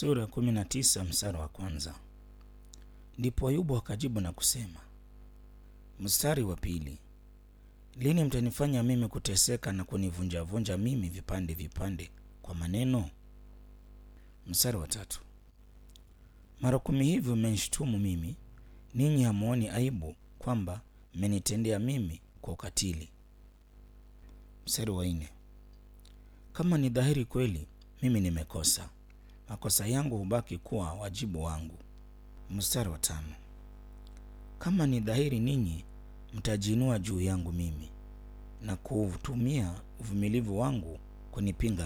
Sura 19 mstari wa kwanza. Ndipo Ayubu akajibu na kusema. Mstari wa pili. Lini mtanifanya mimi kuteseka na kunivunjavunja mimi vipande vipande kwa maneno? Mstari wa tatu. Mara 10 hivi mmenishtumu mimi, ninyi hamuoni aibu kwamba mmenitendea mimi kwa ukatili? Mstari wa 4. Kama ni dhahiri kweli mimi nimekosa, makosa yangu hubaki kuwa wajibu wangu. Mstari wa 5. Kama ni dhahiri ninyi mtajiinua juu yangu mimi na kuutumia uvumilivu wangu kunipinga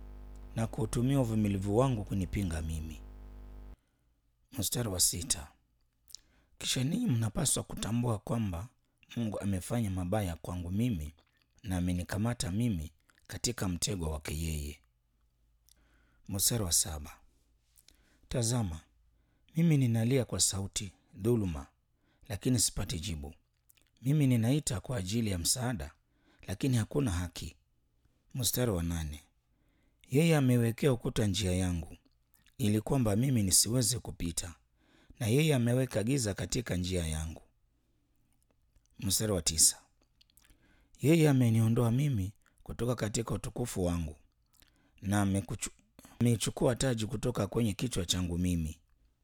mimi. Mstari wa 6. Kisha ninyi mnapaswa kutambua kwamba Mungu amefanya mabaya kwangu mimi na amenikamata mimi katika mtego wake yeye. Mstari wa 7. Tazama, mimi ninalia kwa sauti dhuluma, lakini sipati jibu. Mimi ninaita kwa ajili ya msaada, lakini hakuna haki. Mstari wa 8. Yeye amewekea ukuta njia yangu, ili kwamba mimi nisiweze kupita, na yeye ameweka giza katika njia yangu. Mstari wa 9. Yeye ameniondoa mimi kutoka katika utukufu wangu, na ameichukua taji kutoka kwenye kichwa changu mimi.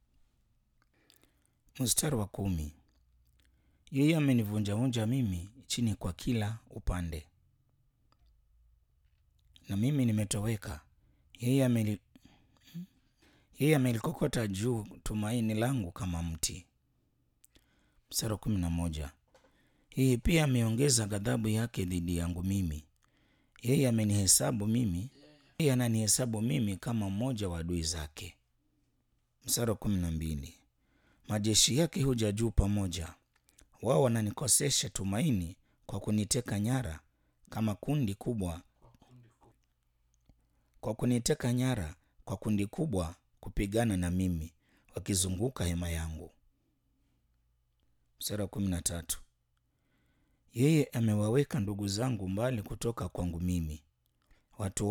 Mstari wa 10. Yeye amenivunjavunja mimi chini kwa kila upande, na mimi nimetoweka. Yeye amelikokota juu tumaini langu kama mti. Mstari wa 11. Yeye pia ameongeza ghadhabu yake dhidi yangu mimi. Yeye ananihesabu mimi kama mmoja wa adui zake. Mstari wa 12. Majeshi yake huja juu pamoja, wao wananikosesha tumaini kwa kuniteka nyara kwa kundi kubwa kupigana na mimi, wakizunguka hema yangu. Mstari wa 13. Yeye amewaweka ndugu zangu mbali kutoka kwangu mimi, watu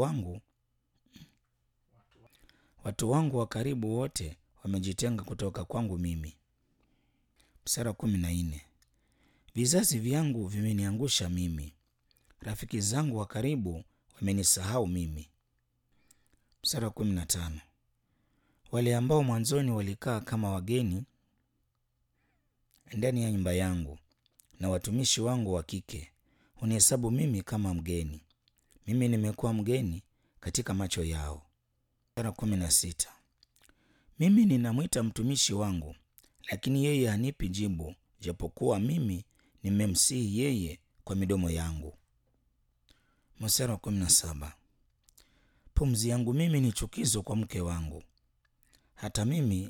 wangu wa karibu wote wamejitenga kutoka kwangu mimi. Mstari wa 14. Vizazi vyangu vimeniangusha mimi, rafiki zangu wa karibu wamenisahau mimi. Mstari wa 15. Wale ambao mwanzoni walikaa kama wageni ndani ya nyumba yangu, na watumishi wangu wa kike hunihesabu mimi kama mgeni. Mimi nimekuwa mgeni katika macho yao. Mstari wa 16. Mimi ninamwita mtumishi wangu, lakini yeye hanipi jibu, japokuwa mimi nimemsihi yeye kwa midomo yangu. Mstari wa 17. Pumzi yangu mimi ni chukizo kwa mke wangu, hata mimi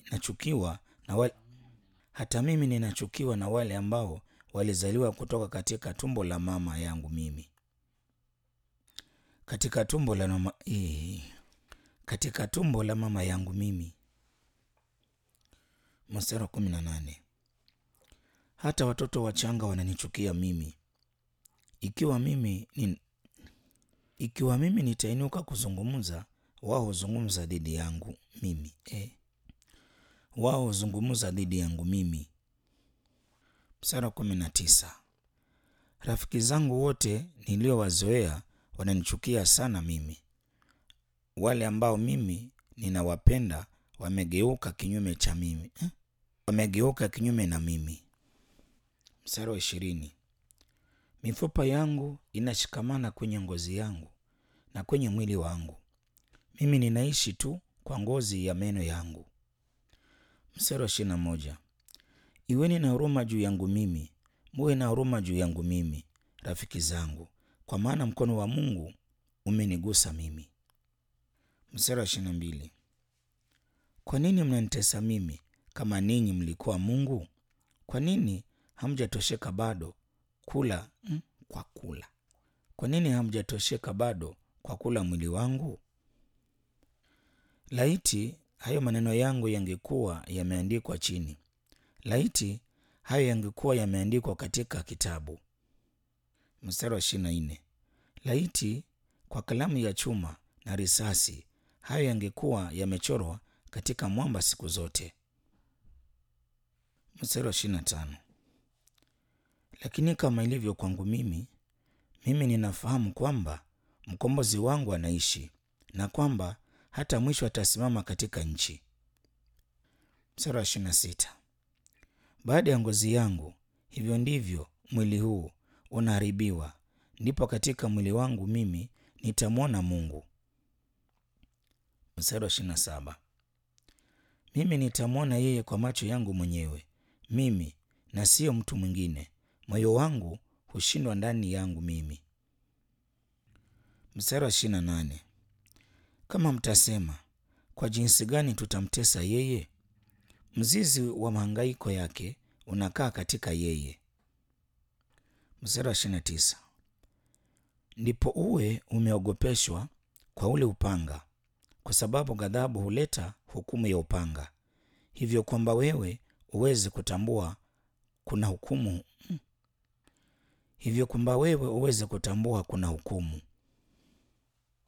ninachukiwa na wale ambao walizaliwa kutoka katika tumbo la mama yangu mimi. Katika tumbo la mama yangu mimi. Mstari wa 18. Hata watoto wachanga wananichukia mimi. Ikiwa mimi nitainuka kuzungumza, wao huzungumza dhidi yangu mimi. Mstari wa 19. Rafiki zangu wote niliowazoea wananichukia sana mimi. Wale ambao mimi ninawapenda wamegeuka kinyume na mimi. Mstari wa 20. Mifupa yangu inashikamana kwenye ngozi yangu na kwenye mwili wangu. Mimi ninaishi tu kwa ngozi ya meno yangu. Mstari wa 21. Iweni na huruma juu yangu mimi, muwe na huruma juu yangu mimi, rafiki zangu, kwa maana mkono wa Mungu umenigusa mimi. Mstari wa 22. Kwa nini mnanitesa mimi kama ninyi mlikuwa Mungu? Kwa nini hamjatosheka bado kula kwa kula? Kwa nini hamjatosheka bado kwa kula mwili wangu? Laiti hayo maneno yangu yangekuwa yameandikwa chini. Laiti hayo yangekuwa yameandikwa katika kitabu. Mstari wa 24. Laiti kwa kalamu ya chuma na risasi hayo yangekuwa yamechorwa katika mwamba siku zote. Mstari wa 25. Lakini kama ilivyo kwangu mimi ninafahamu kwamba mkombozi wangu anaishi, na kwamba hata mwisho atasimama katika nchi. Mstari wa 26. Baada ya ngozi yangu, hivyo ndivyo mwili huu unaharibiwa, ndipo katika mwili wangu mimi nitamwona Mungu. Mstari wa 27. Mimi nitamwona yeye kwa macho yangu mwenyewe, mimi na siyo mtu mwingine. Moyo wangu hushindwa ndani yangu mimi. Mstari wa 28. Kama mtasema, kwa jinsi gani tutamtesa yeye? Mzizi wa mahangaiko yake unakaa katika yeye. Mstari wa 29. Ndipo uwe umeogopeshwa kwa ule upanga, kwa sababu ghadhabu huleta hukumu ya upanga, hivyo kwamba wewe uweze kutambua kuna hukumu.